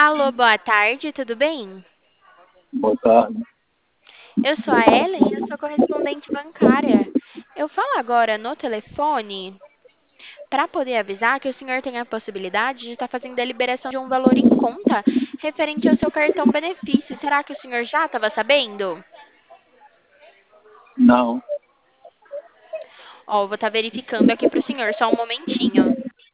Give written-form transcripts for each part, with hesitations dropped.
Alô, boa tarde, tudo bem? Boa tarde. Eu sou a Ellen, eu sou correspondente bancária. Eu falo agora no telefone para poder avisar que o senhor tem a possibilidade de estar fazendo a liberação de um valor em conta referente ao seu cartão benefício. Será que o senhor já estava sabendo? Não, Ó, eu vou estar verificando aqui para o senhor, só um momentinho.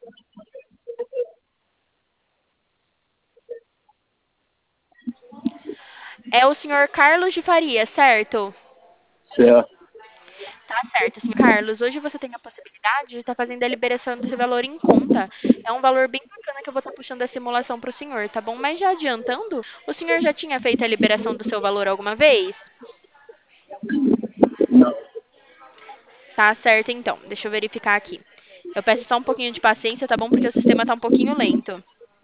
É o senhor Carlos de Faria, certo? certo. Tá certo, senhor Carlos. Hoje você tem a possibilidade de estar fazendo a liberação desse valor em conta. É um valor bem bacana que eu vou estar puxando a simulação para o senhor, tá bom? Mas já adiantando, o senhor já tinha feito a liberação do seu valor alguma vez? Não, Tá certo, então. Deixa eu verificar aqui. Eu peço só um pouquinho de paciência, tá bom? Porque o sistema tá um pouquinho lento.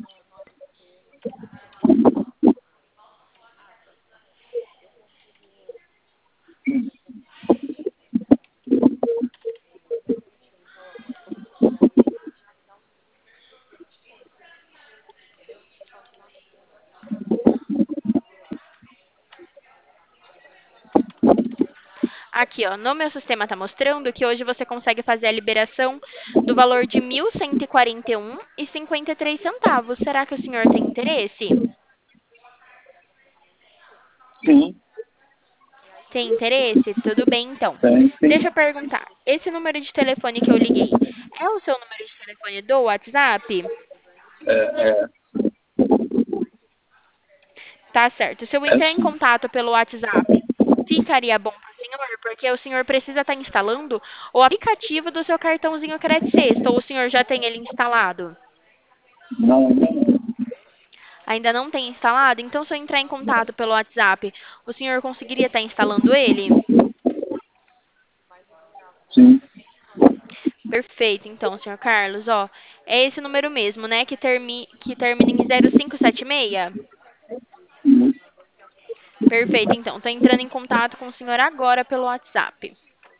Aqui, ó, no meu sistema tá mostrando que hoje você consegue fazer a liberação do valor de 1.141,53 centavos. Será que o senhor tem interesse? sim, Tem interesse? Tudo bem, então. tem, sim. Deixa eu perguntar. Esse número de telefone que eu liguei é o seu número de telefone do WhatsApp? É, Tá certo. Se eu é entrar em sim. contato pelo WhatsApp, ficaria bom para o senhor, porque o senhor precisa estar instalando o aplicativo do seu cartãozinho Credit Sexta, ou o senhor já tem ele instalado? Não, ainda não. Ainda não tem instalado? Então, se eu entrar em contato pelo WhatsApp, o senhor conseguiria estar instalando ele? Sim, Perfeito, então, senhor Carlos, ó, é esse número mesmo, né, que termina em 0576? sim. Perfeito, então, estou entrando em contato com o senhor agora pelo WhatsApp.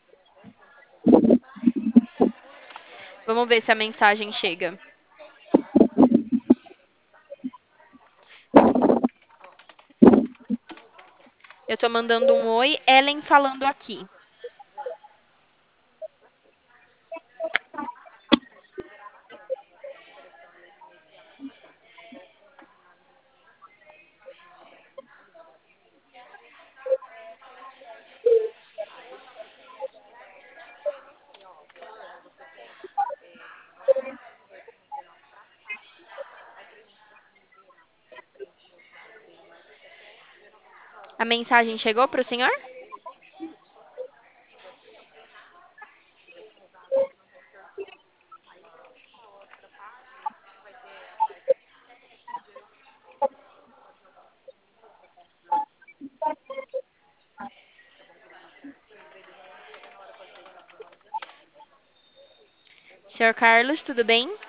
Vamos ver se a mensagem chega. Eu estou mandando um oi, Ellen falando aqui. A mensagem chegou para o senhor? Senhor Carlos, tudo bem?